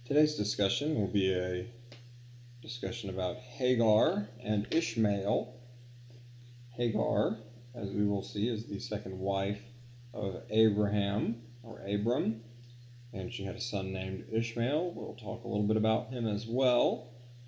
Today's discussion will be a discussion about Hagar and Ishmael. Hagar, as we will see, is the second wife of Abraham, or Abram, and she had a son named Ishmael. We'll talk a little bit about him as well.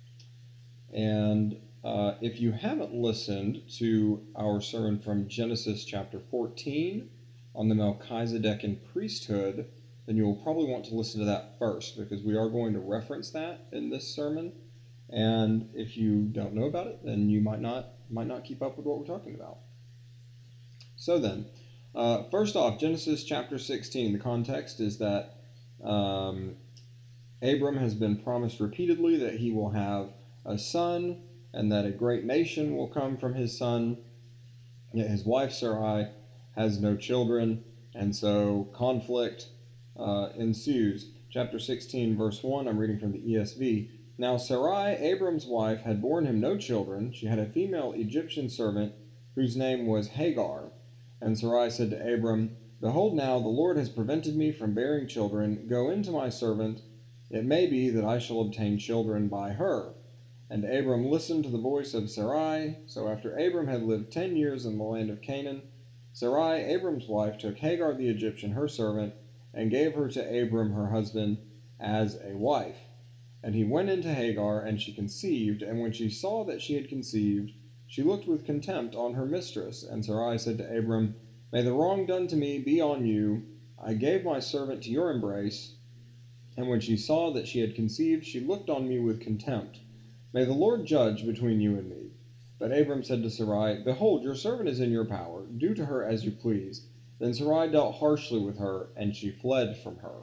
And if you haven't listened to our sermon from Genesis chapter 14 on the Melchizedekan priesthood, then you will probably want to listen to that first, because we are going to reference that in this sermon. And if you don't know about it, then you might not keep up with what we're talking about. So then, first off, Genesis chapter 16, the context is that Abram has been promised repeatedly that he will have a son and that a great nation will come from his son. Yet his wife Sarai has no children, and so conflict ensues. Chapter 16, verse 1, I'm reading from the ESV. Now Sarai, Abram's wife, had borne him no children. She had a female Egyptian servant whose name was Hagar. And Sarai said to Abram, Behold now, the Lord has prevented me from bearing children. Go in to my servant. It may be that I shall obtain children by her. And Abram listened to the voice of Sarai. So after Abram had lived 10 years in the land of Canaan, Sarai, Abram's wife, took Hagar the Egyptian, her servant, and gave her to Abram her husband as a wife. And he went into Hagar, and she conceived, and when she saw that she had conceived, she looked with contempt on her mistress. And Sarai said to Abram, May the wrong done to me be on you. I gave my servant to your embrace, and when she saw that she had conceived, she looked on me with contempt. May the Lord judge between you and me. But Abram said to Sarai, Behold, your servant is in your power. Do to her as you please. Then Sarai dealt harshly with her, and she fled from her.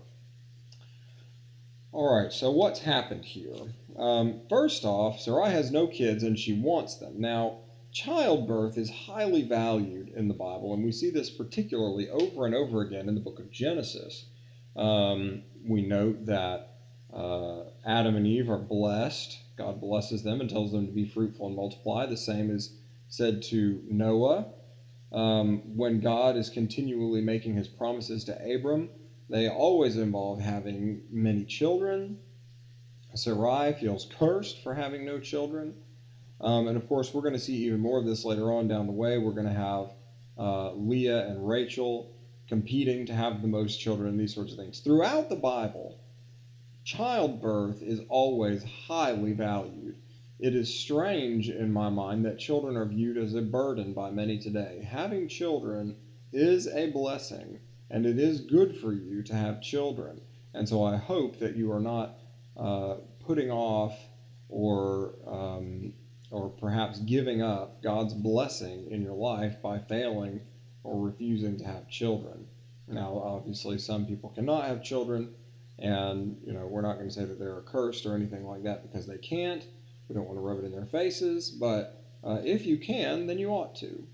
All right, so what's happened here? First off, Sarai has no kids, and she wants them. Now, childbirth is highly valued in the Bible, and we see this particularly over and over again in the book of Genesis. We note that Adam and Eve are blessed. God blesses them and tells them to be fruitful and multiply. The same is said to Noah. When God is continually making his promises to Abram, they always involve having many children. Sarai feels cursed for having no children. And of course, we're going to see even more of this later on down the way. We're going to have Leah and Rachel competing to have the most children, these sorts of things. Throughout the Bible, childbirth is always highly valued. It is strange in my mind that children are viewed as a burden by many today. Having children is a blessing, and it is good for you to have children. And so I hope that you are not putting off or perhaps giving up God's blessing in your life by failing or refusing to have children. Now, obviously, some people cannot have children, and we're not going to say that they're cursed or anything like that because they can't. We don't want to rub it in their faces, but if you can, then you ought to.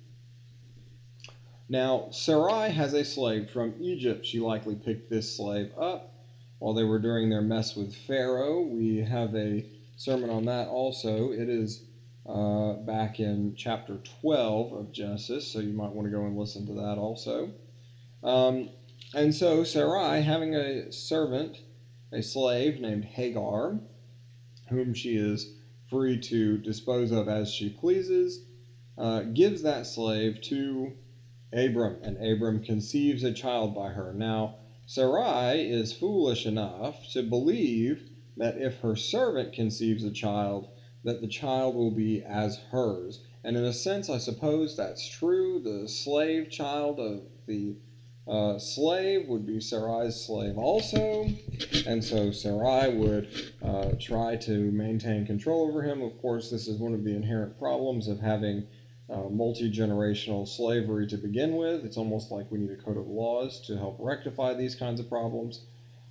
Now, Sarai has a slave from Egypt. She likely picked this slave up while they were during their mess with Pharaoh. We have a sermon on that also. It is back in chapter 12 of Genesis, so you might want to go and listen to that also. And so Sarai, having a servant, a slave named Hagar, whom she is free to dispose of as she pleases, gives that slave to Abram, and Abram conceives a child by her. Now, Sarai is foolish enough to believe that if her servant conceives a child, that the child will be as hers. And in a sense, I suppose that's true. The slave child of the slave would be Sarai's slave also, and so Sarai would try to maintain control over him. Of course, this is one of the inherent problems of having multi-generational slavery to begin with. It's almost like we need a code of laws to help rectify these kinds of problems.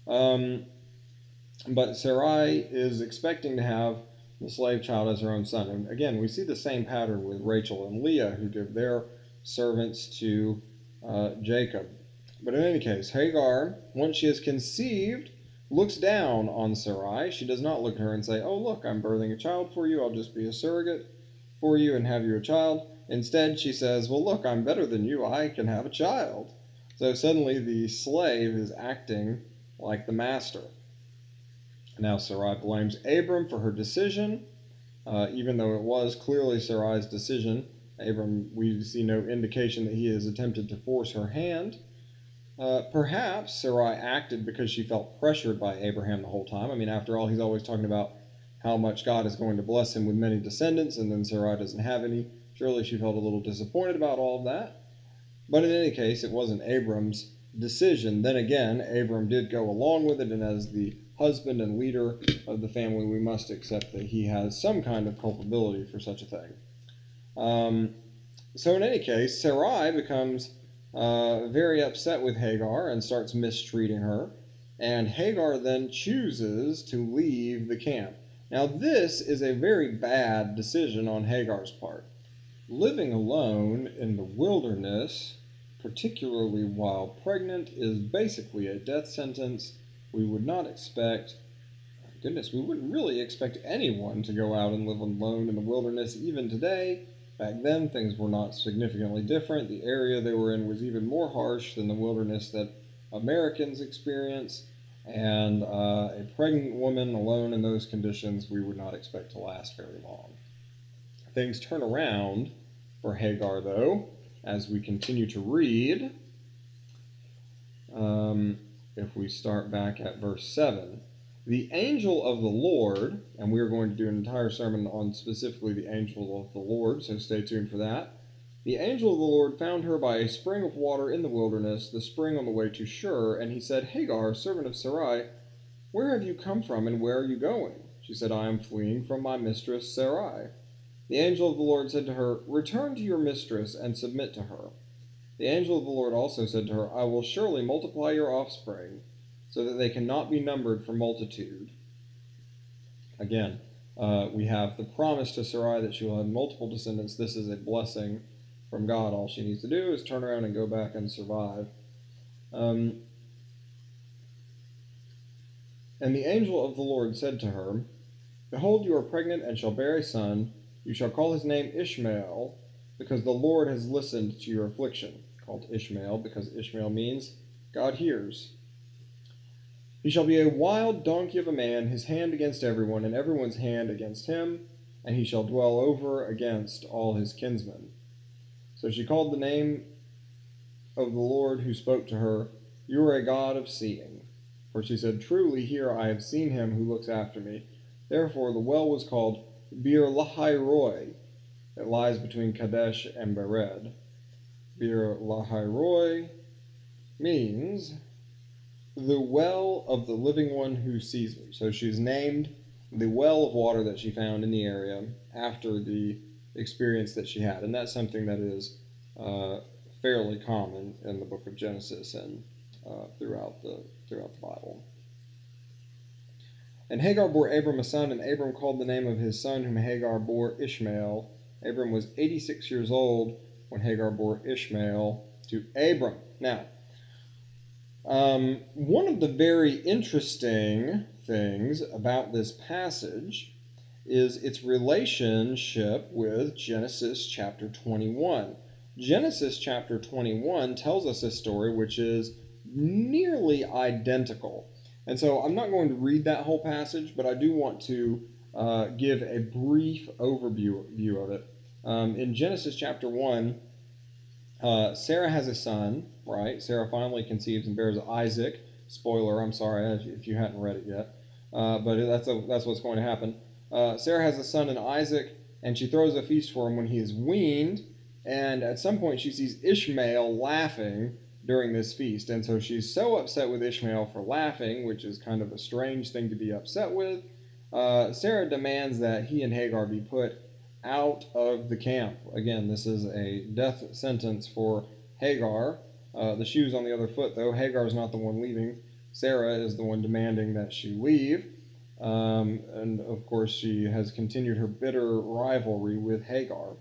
But Sarai is expecting to have the slave child as her own son. And again, we see the same pattern with Rachel and Leah, who give their servants to Jacob. But in any case, Hagar, once she has conceived, looks down on Sarai. She does not look at her and say, Oh, look, I'm birthing a child for you. I'll just be a surrogate for you and have you a child. Instead, she says, Well, look, I'm better than you. I can have a child. So suddenly the slave is acting like the master. Now Sarai blames Abram for her decision, even though it was clearly Sarai's decision. Abram, we see no indication that he has attempted to force her hand. Perhaps Sarai acted because she felt pressured by Abraham the whole time. I mean, after all, he's always talking about how much God is going to bless him with many descendants, and then Sarai doesn't have any. Surely she felt a little disappointed about all of that. But in any case, it wasn't Abram's decision. Then again, Abram did go along with it, and as the husband and leader of the family, we must accept that he has some kind of culpability for such a thing. So in any case, Sarai becomes very upset with Hagar and starts mistreating her, and Hagar then chooses to leave the camp. Now this is a very bad decision on Hagar's part. Living alone in the wilderness, particularly while pregnant, is basically a death sentence. We would not expect, goodness, we wouldn't really expect anyone to go out and live alone in the wilderness even today. Back then, things were not significantly different. The area they were in was even more harsh than the wilderness that Americans experience, and a pregnant woman alone in those conditions we would not expect to last very long. Things turn around for Hagar, though, as we continue to read. If we start back at verse 7. The angel of the Lord, and we are going to do an entire sermon on specifically the angel of the Lord, so stay tuned for that. The angel of the Lord found her by a spring of water in the wilderness, the spring on the way to Shur, and he said, Hagar, servant of Sarai, where have you come from and where are you going? She said, I am fleeing from my mistress Sarai. The angel of the Lord said to her, return to your mistress and submit to her. The angel of the Lord also said to her, I will surely multiply your offspring, so that they cannot be numbered for multitude. Again, we have the promise to Sarai that she will have multiple descendants. This is a blessing from God. All she needs to do is turn around and go back and survive. And the angel of the Lord said to her, behold, you are pregnant and shall bear a son. You shall call his name Ishmael, because the Lord has listened to your affliction. Called Ishmael because Ishmael means God hears. He shall be a wild donkey of a man, his hand against everyone, and everyone's hand against him, and he shall dwell over against all his kinsmen. So she called the name of the Lord who spoke to her, you are a God of seeing. For she said, truly here I have seen him who looks after me. Therefore the well was called Beer Lahai Roi. It lies between Kadesh and Bered. Beer Lahai Roi means the well of the living one who sees me. So she's named the well of water that she found in the area after the experience that she had. And that's something that is fairly common in the book of Genesis and throughout the Bible. And Hagar bore Abram a son, and Abram called the name of his son whom Hagar bore Ishmael. Abram was 86 years old when Hagar bore Ishmael to Abram. Now, one of the very interesting things about this passage is its relationship with Genesis chapter 21. Genesis chapter 21 tells us a story which is nearly identical. And so I'm not going to read that whole passage, but I do want to give a brief overview of it. In Genesis chapter 1, Sarah has a son, right? Sarah finally conceives and bears Isaac. Spoiler, I'm sorry if you hadn't read it yet. But that's what's going to happen. Sarah has a son in Isaac, and she throws a feast for him when he is weaned. And at some point she sees Ishmael laughing during this feast. And so she's so upset with Ishmael for laughing, which is kind of a strange thing to be upset with. Sarah demands that he and Hagar be put out of the camp. Again, this is a death sentence for Hagar. The shoe's on the other foot, though. Hagar is not the one leaving. Sarah is the one demanding that she leave. And of course, she has continued her bitter rivalry with Hagar.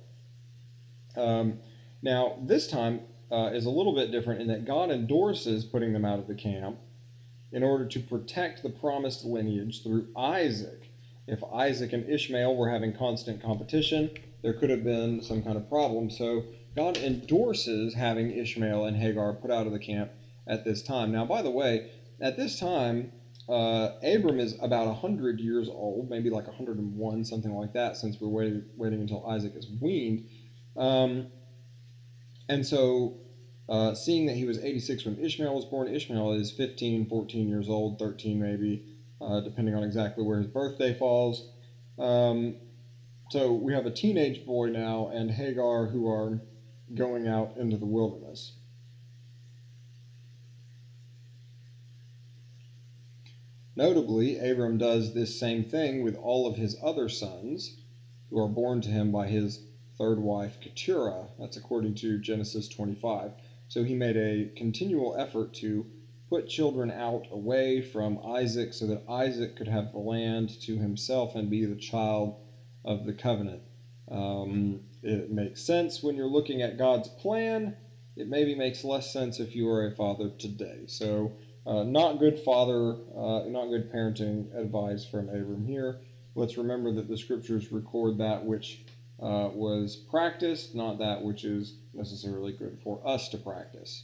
Now, this time is a little bit different in that God endorses putting them out of the camp in order to protect the promised lineage through Isaac. If Isaac and Ishmael were having constant competition, there could have been some kind of problem. So God endorses having Ishmael and Hagar put out of the camp at this time. Now, by the way, at this time, Abram is about 100 years old, maybe like 101, something like that, since we're waiting until Isaac is weaned. And so, seeing that he was 86 when Ishmael was born, Ishmael is 15, 14 years old, 13 maybe, depending on exactly where his birthday falls. So we have a teenage boy now and Hagar who are going out into the wilderness. Notably, Abram does this same thing with all of his other sons who are born to him by his third wife, Keturah. That's according to Genesis 25. So he made a continual effort to put children out away from Isaac so that Isaac could have the land to himself and be the child of the covenant. It makes sense when you're looking at God's plan. It maybe makes less sense if you are a father today. So not good parenting advice from Abram here. Let's remember that the scriptures record that which was practiced, not that which is necessarily good for us to practice.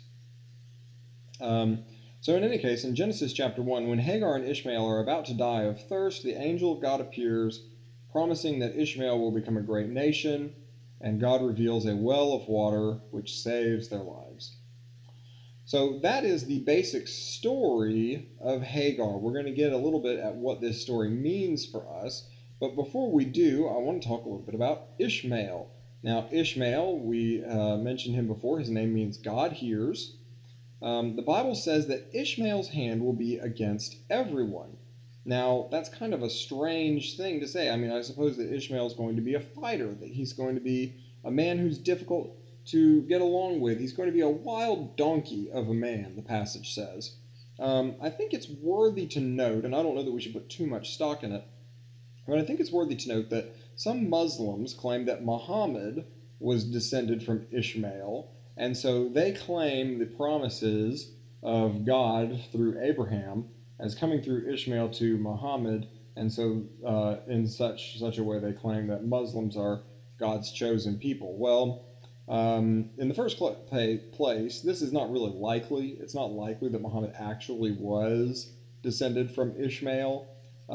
So in any case, in Genesis chapter 1, when Hagar and Ishmael are about to die of thirst, the angel of God appears, promising that Ishmael will become a great nation, and God reveals a well of water which saves their lives. So that is the basic story of Hagar. We're going to get a little bit at what this story means for us. But before we do, I want to talk a little bit about Ishmael. Now, Ishmael, we mentioned him before. His name means God hears. The Bible says that Ishmael's hand will be against everyone. Now, that's kind of a strange thing to say. I mean, I suppose that Ishmael is going to be a fighter, that he's going to be a man who's difficult to get along with. He's going to be a wild donkey of a man, the passage says. I think it's worthy to note, and I don't know that we should put too much stock in it, but I think it's worthy to note that some Muslims claim that Muhammad was descended from Ishmael, and so they claim the promises of God through Abraham as coming through Ishmael to Muhammad, and so in such a way they claim that Muslims are God's chosen people. Well, in the first place, this is not really likely. It's not likely that Muhammad actually was descended from Ishmael.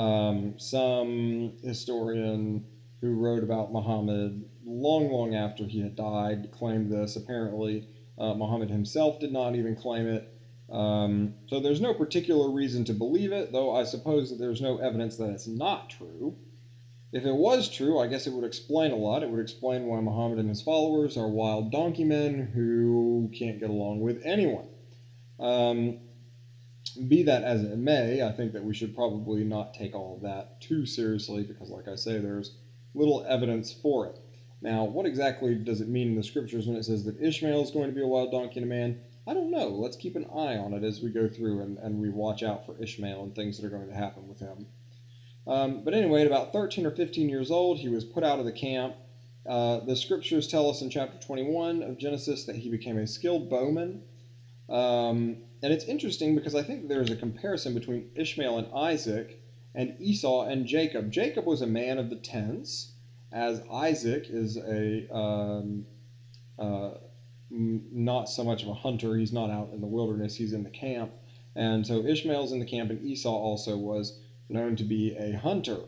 Some historian who wrote about Muhammad long after he had died claimed this. Apparently, Muhammad himself did not even claim it. So there's no particular reason to believe it, though I suppose that there's no evidence that it's not true. If it was true, I guess it would explain a lot. It would explain why Muhammad and his followers are wild donkey men who can't get along with anyone. Be that as it may, I think that we should probably not take all of that too seriously because, like I say, there's little evidence for it. Now, what exactly does it mean in the scriptures when it says that Ishmael is going to be a wild donkey and a man? I don't know. Let's keep an eye on it as we go through and we watch out for Ishmael and things that are going to happen with him. But anyway, at about 13 or 15 years old, he was put out of the camp. The scriptures tell us in chapter 21 of Genesis that he became a skilled bowman. And it's interesting because I think there's a comparison between Ishmael and Isaac and Esau and Jacob. Jacob was a man of the tents, as Isaac is not so much of a hunter. He's not out in the wilderness. He's in the camp. And so Ishmael's in the camp, and Esau also was known to be a hunter.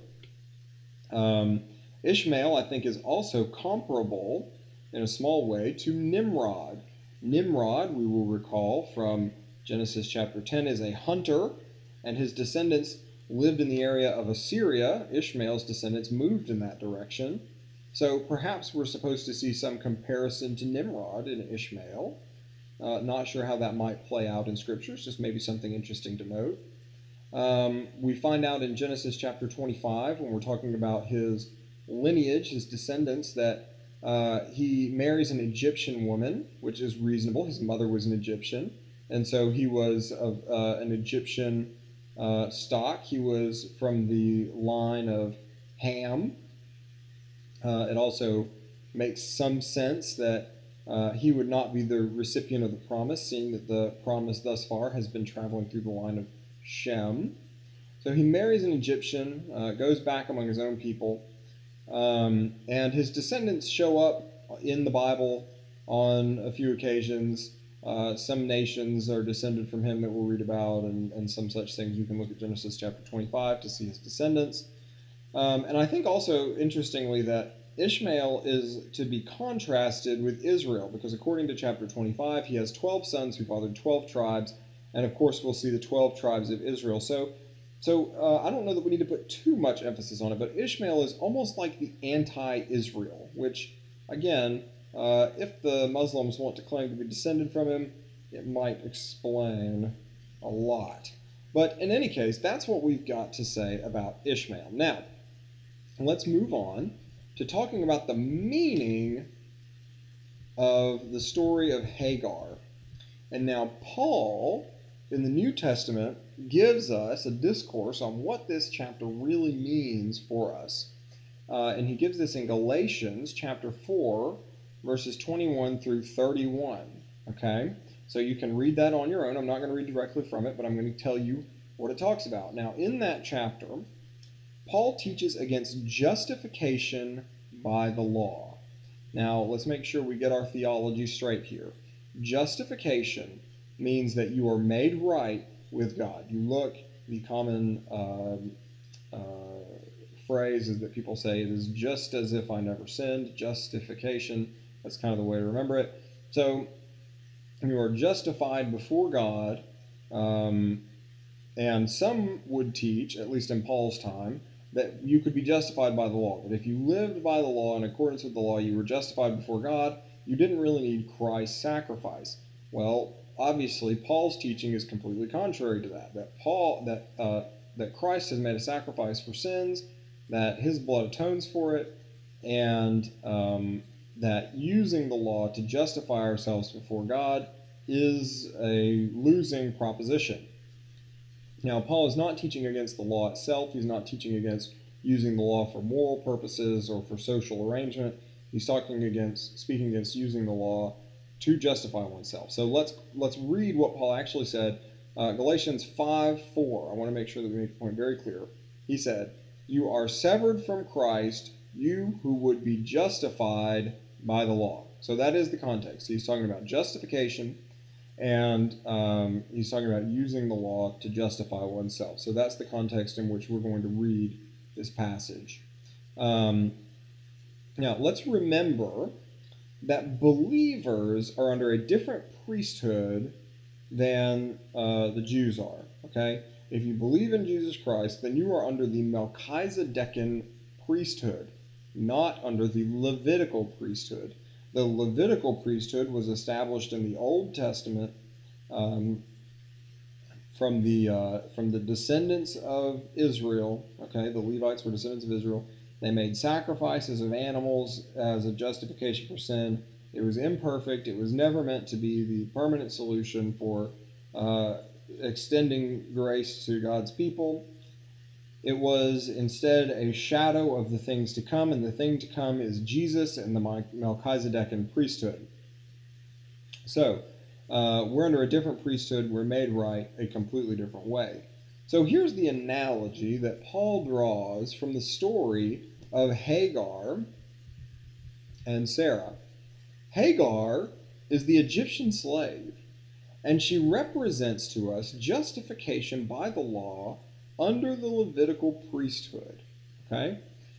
Ishmael, I think, is also comparable in a small way to Nimrod. Nimrod, we will recall from Genesis chapter 10, is a hunter, and his descendants lived in the area of Assyria. Ishmael's descendants moved in that direction. So perhaps we're supposed to see some comparison to Nimrod in Ishmael. Not sure how that might play out in scriptures, just maybe something interesting to note. We find out in Genesis chapter 25, when we're talking about his lineage, his descendants, that he marries an Egyptian woman, which is reasonable. His mother was an Egyptian, and so he was of an Egyptian stock. He was from the line of Ham. It also makes some sense that he would not be the recipient of the promise, seeing that the promise thus far has been traveling through the line of Shem. So he marries an Egyptian, goes back among his own people, and his descendants show up in the Bible on a few occasions. Some nations are descended from him that we'll read about, and some such things. You can look at Genesis chapter 25 to see his descendants. And I think also, interestingly, that Ishmael is to be contrasted with Israel, because according to chapter 25, he has 12 sons who fathered 12 tribes, and of course we'll see the 12 tribes of Israel. So I don't know that we need to put too much emphasis on it, but Ishmael is almost like the anti-Israel, which, again, if the Muslims want to claim to be descended from him, it might explain a lot. But in any case, that's what we've got to say about Ishmael. Now, let's move on to talking about the meaning of the story of Hagar. And now Paul, in the New Testament, gives us a discourse on what this chapter really means for us. And he gives this in Galatians chapter 4, verses 21 through 31. Okay? So you can read that on your own. I'm not going to read directly from it, but I'm going to tell you what it talks about. Now, in that chapter, Paul teaches against justification by the law. Now, let's make sure we get our theology straight here. Justification means that you are made right with God. You look, the common phrase is that people say, it is just as if I never sinned. Justification, that's kind of the way to remember it. So, you are justified before God, and some would teach, at least in Paul's time, that you could be justified by the law. That if you lived by the law, in accordance with the law, you were justified before God. You didn't really need Christ's sacrifice. Well, obviously, Paul's teaching is completely contrary to that. That Christ has made a sacrifice for sins, that his blood atones for it, and that using the law to justify ourselves before God is a losing proposition. Now, Paul is not teaching against the law itself. He's not teaching against using the law for moral purposes or for social arrangement. He's speaking against using the law to justify oneself. So let's read what Paul actually said. Galatians 5:4. I want to make sure that we make the point very clear. He said, "You are severed from Christ, you who would be justified by the law." So that is the context. He's talking about justification. And he's talking about using the law to justify oneself. So that's the context in which we're going to read this passage. Now, let's remember that believers are under a different priesthood than the Jews are. Okay? If you believe in Jesus Christ, then you are under the Melchizedekan priesthood, not under the Levitical priesthood. The Levitical priesthood was established in the Old Testament from the descendants of Israel. Okay, the Levites were descendants of Israel. They made sacrifices of animals as a justification for sin. It was imperfect. It was never meant to be the permanent solution for extending grace to God's people. It was instead a shadow of the things to come, and the thing to come is Jesus and the Melchizedekan priesthood. So, we're under a different priesthood. We're made right a completely different way. So here's the analogy that Paul draws from the story of Hagar and Sarah. Hagar is the Egyptian slave, and she represents to us justification by the law under the Levitical priesthood. Okay?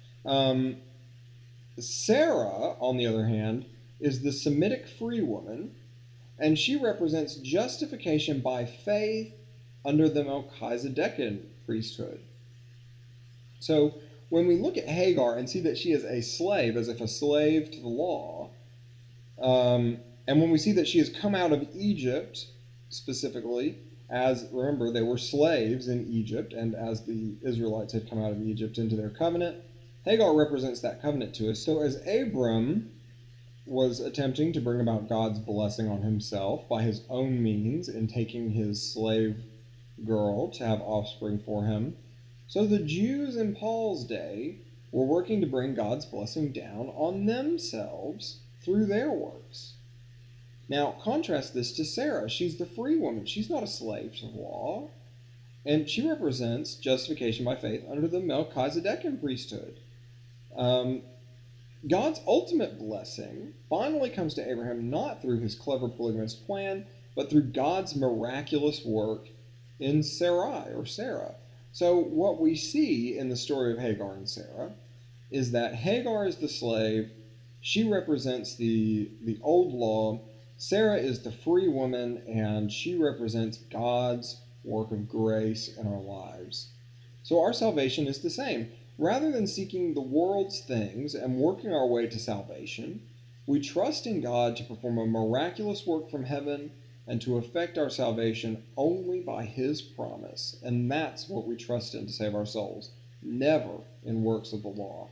Sarah, on the other hand, is the Semitic free woman, and she represents justification by faith under the Melchizedekan priesthood. So when we look at Hagar and see that she is a slave, as if a slave to the law, and when we see that she has come out of Egypt specifically, as, remember, they were slaves in Egypt, and as the Israelites had come out of Egypt into their covenant, Hagar represents that covenant to us. So as Abram was attempting to bring about God's blessing on himself by his own means in taking his slave girl to have offspring for him, so the Jews in Paul's day were working to bring God's blessing down on themselves through their works. Now, contrast this to Sarah. She's the free woman. She's not a slave to the law. And she represents justification by faith under the Melchizedekan priesthood. God's ultimate blessing finally comes to Abraham not through his clever polygamous plan, but through God's miraculous work in Sarai or Sarah. So, what we see in the story of Hagar and Sarah is that Hagar is the slave, she represents the old law, Sarah is the free woman, and she represents God's work of grace in our lives. So, our salvation is the same. Rather than seeking the world's things and working our way to salvation, we trust in God to perform a miraculous work from heaven and to effect our salvation only by His promise. And that's what we trust in to save our souls, never in works of the law.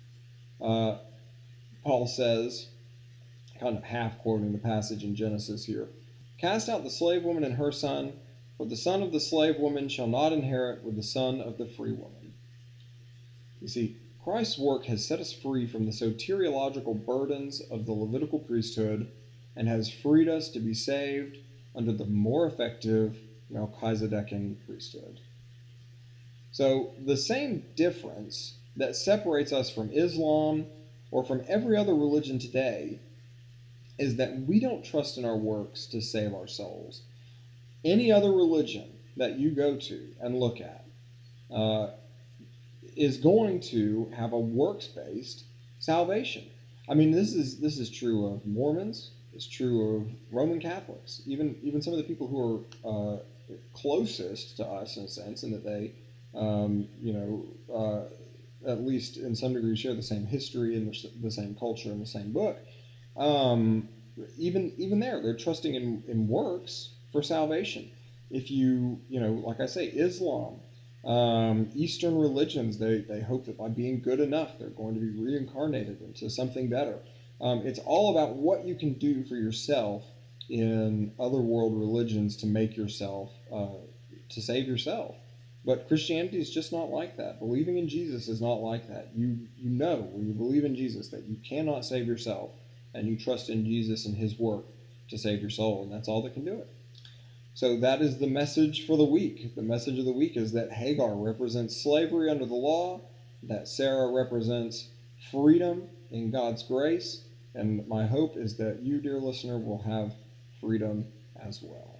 Paul says, kind of half quoting the passage in Genesis here, "Cast out the slave woman and her son, for the son of the slave woman shall not inherit with the son of the free woman." You see, Christ's work has set us free from the soteriological burdens of the Levitical priesthood and has freed us to be saved under the more effective Melchizedekan priesthood. So the same difference that separates us from Islam or from every other religion today is that we don't trust in our works to save our souls. Any other religion that you go to and look at is going to have a works-based salvation. I mean, this is true of Mormons. It's true of Roman Catholics. Even some of the people who are closest to us in a sense, in that they, at least in some degree, share the same history and the same culture and the same book. Even there, they're trusting in works for salvation. If like I say, Islam, Eastern religions, they hope that by being good enough, they're going to be reincarnated into something better. It's all about what you can do for yourself in other world religions to make yourself, to save yourself. But Christianity is just not like that. Believing in Jesus is not like that. You know when you believe in Jesus that you cannot save yourself, and you trust in Jesus and His work to save your soul, and that's all that can do it. So that is the message for the week. The message of the week is that Hagar represents slavery under the law, that Sarah represents freedom in God's grace, and my hope is that you, dear listener, will have freedom as well.